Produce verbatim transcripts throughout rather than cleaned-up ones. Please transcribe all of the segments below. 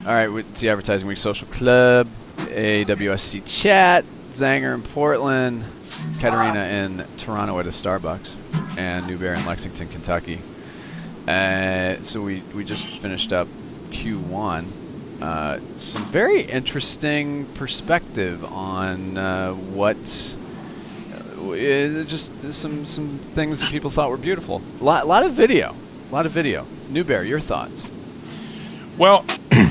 All right, it's the Advertising Week Social Club, A W S C Chat, Zanger in Portland, Katerina in Toronto at a Starbucks, and Newberry in Lexington, Kentucky. Uh, so we, we just finished up Q one. Uh, some very interesting perspective on uh, what uh, is just some some things that people thought were beautiful. A lot, lot of video, a lot of video. Newberry, your thoughts? Well,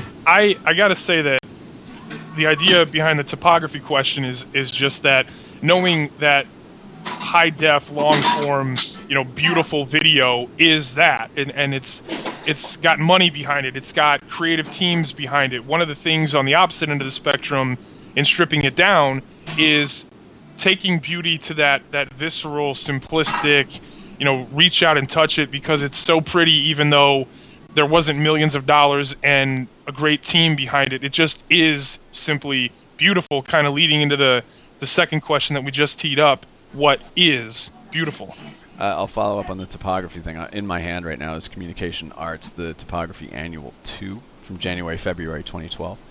I I gotta say that the idea behind the topography question is is just that knowing that high def, long form, you know, beautiful video is that, and and it's it's got money behind it. It's got creative teams behind it. One of the things on the opposite end of the spectrum in stripping it down is taking beauty to that that visceral, simplistic, you know, reach out and touch it because it's so pretty, even though there wasn't millions of dollars and a great team behind it. It just is simply beautiful, kind of leading into the, the second question that we just teed up. What is beautiful? Uh, I'll follow up on the topography thing. Uh, in my hand right now is Communication Arts, the Topography Annual two from January, February twenty twelve.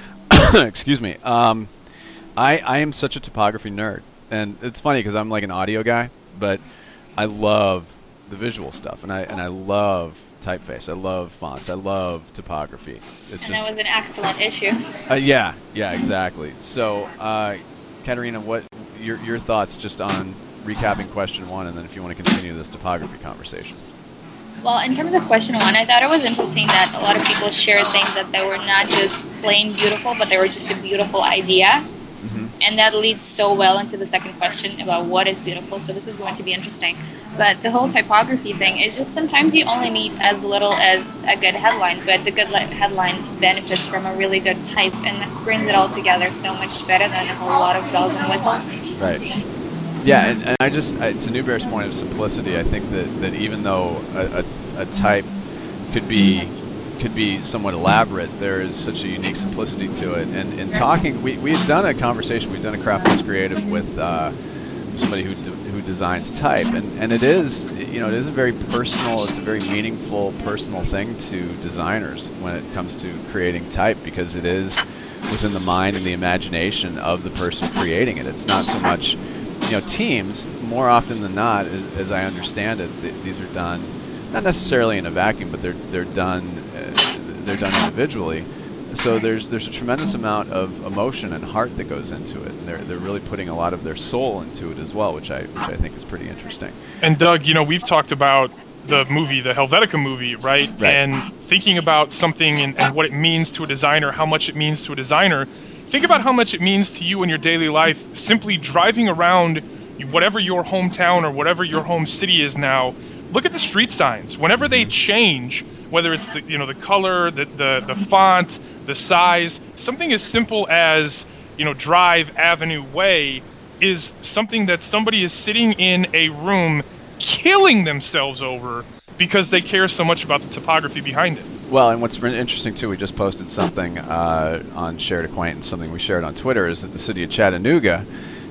Excuse me. Um, I, I am such a topography nerd. And it's funny because I'm like an audio guy, but I love the visual stuff, and I, and I love typeface. I love fonts. I love topography. It's and just, that was an excellent issue. Uh, yeah, yeah, exactly. So, uh, Katerina, what your your thoughts just on recapping question one, and then if you want to continue this topography conversation? Well, in terms of question one, I thought it was interesting that a lot of people shared things that they were not just plain beautiful, but they were just a beautiful idea. Mm-hmm. And that leads so well into the second question about what is beautiful. So this is going to be interesting. But the whole typography thing is just sometimes you only need as little as a good headline, but the good headline benefits from a really good type, and that brings it all together so much better than a whole lot of bells and whistles. Right. Yeah, and, and I just, I, to Newberry's point of simplicity, I think that, that even though a, a, a type could be could be somewhat elaborate, there is such a unique simplicity to it. And in talking, we, we had done a conversation, we've done a Craftless Creative with uh, somebody who, de who designs type, and, and it is, you know, it is a very personal, it's a very meaningful, personal thing to designers when it comes to creating type, because it is within the mind and the imagination of the person creating it. It's not so much, you know, teams, more often than not, as, as I understand it, th these are done not necessarily in a vacuum, but they're they're done uh, they're done individually. So there's there's a tremendous amount of emotion and heart that goes into it, and they're they're really putting a lot of their soul into it as well, which I which I think is pretty interesting. And Doug, you know, we've talked about the movie, the Helvetica movie, right? Right. And thinking about something and, and what it means to a designer, how much it means to a designer. Think about how much it means to you in your daily life, simply driving around whatever your hometown or whatever your home city is now. Look at the street signs. Whenever they change, whether it's the, you know, the color, the, the, the font, the size, something as simple as, you know, Drive, Avenue, Way is something that somebody is sitting in a room killing themselves over because they care so much about the topography behind it. Well, and what's been interesting too, we just posted something uh, on Shared Acquaintance, something we shared on Twitter, is that the city of Chattanooga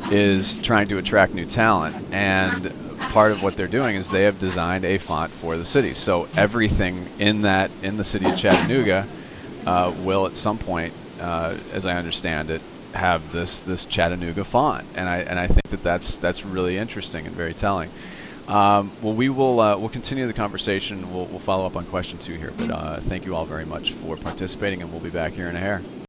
is trying to attract new talent, and part of what they're doing is they have designed a font for the city. So everything in that in the city of Chattanooga uh, will at some point, uh, as I understand it, have this this Chattanooga font, and I and I think that that's that's really interesting and very telling. Um, well, we will uh, we'll continue the conversation. We'll we'll follow up on question two here, but uh, thank you all very much for participating, and we'll be back here in a hair.